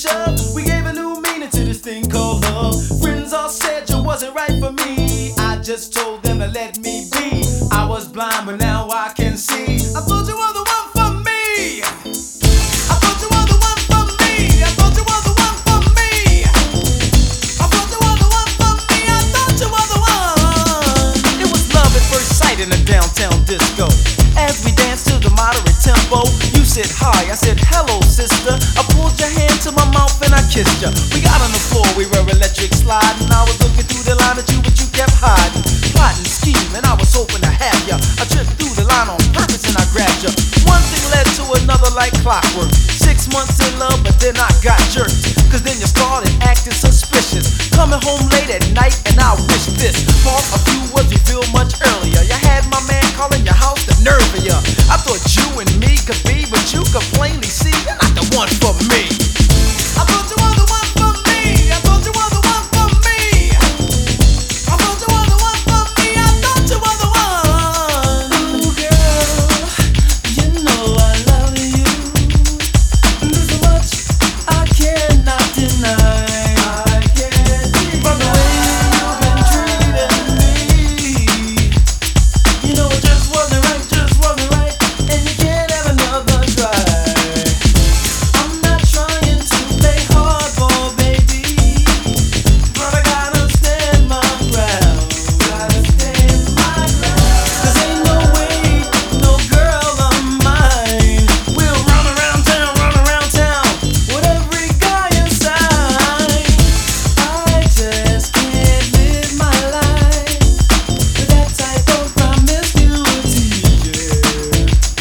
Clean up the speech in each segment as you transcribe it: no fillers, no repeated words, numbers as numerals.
shoved, we gave a new meaning to this thing called love. Friends all said you wasn't right for me. I just told them to let me be. I was blind, but now I can see. I thought you were the one for me. I thought you were the one for me. I thought you were the one for me. I thought you were the one for me. I thought you were the one. It was love at first sight in a downtown disco. As we danced to the moderate tempo, you said hi, I said hello, sister. I pulled your hand to my mouth and I kissed you. We got on the floor, we were electric sliding. I was looking through the line at you, but you kept hiding. Plotting, scheming, I was hoping to have ya. I tripped through the line on purpose and I grabbed ya. One thing led to another like clockwork. 6 months in love, but then I got jerked. Cause then you started acting suspicious. Coming home late at night and I wish this. Part of you was revealed much earlier. You had my man calling your house, the nerve of ya. I thought you and me could be, but you could plainly see you're not the one for me. I thought you were the one for me. I thought you were the one for me. I thought you were the one for me. I thought you were the one. Ooh, girl, you know I love you. There's so much I cannot deny. I can't deny. From the way you've been treating me, you know it just wasn't right, and you can't have another try. I'm not trying to play hardball, baby, but I gotta stand my ground. Gotta stand my ground. 'Cause ain't no way, no girl of mine will run around town with every guy inside. I just can't live my life with that type of promiscuity, yeah.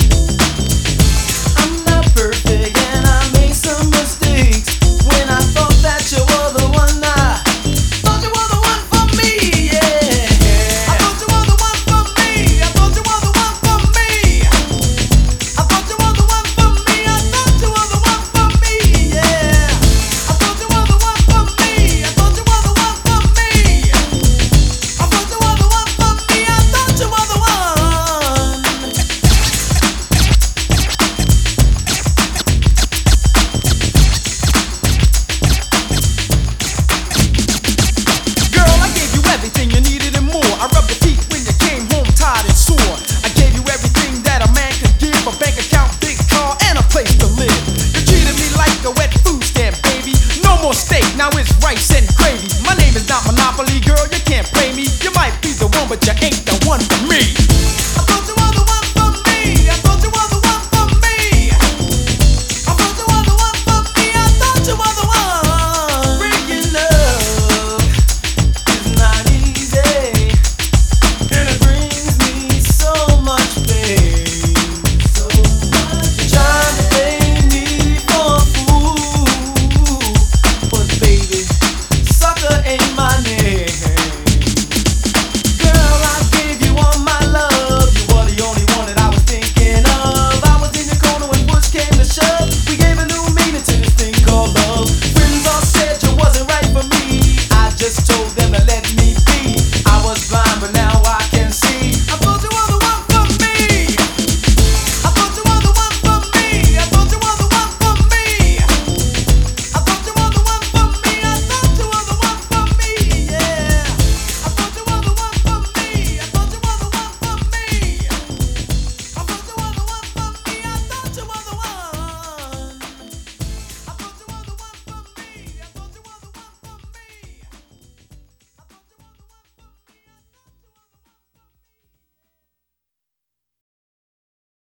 I'm not perfect and I made some mistakes. When I thought that you were the one, I thought you were the one for me, yeah. I thought you were the one for me. I thought you were the one for me. I thought you were the one for me. I thought you were the one for me, yeah. I thought you were the one for me. I thought you were the one for me. I thought you were the one for me. I thought you were the one. Girl, I gave you everything you needed and more. I rubbed your feet when you came home tired and sore. I gave you everything that a man could give: a bank account, big car, and a place to live. You treated me like a wet food stamp, baby. No more steak, now it's rice and gravy. My name is not Monopoly, girl, you can't play me. You might be the one, but you ain't the one for me.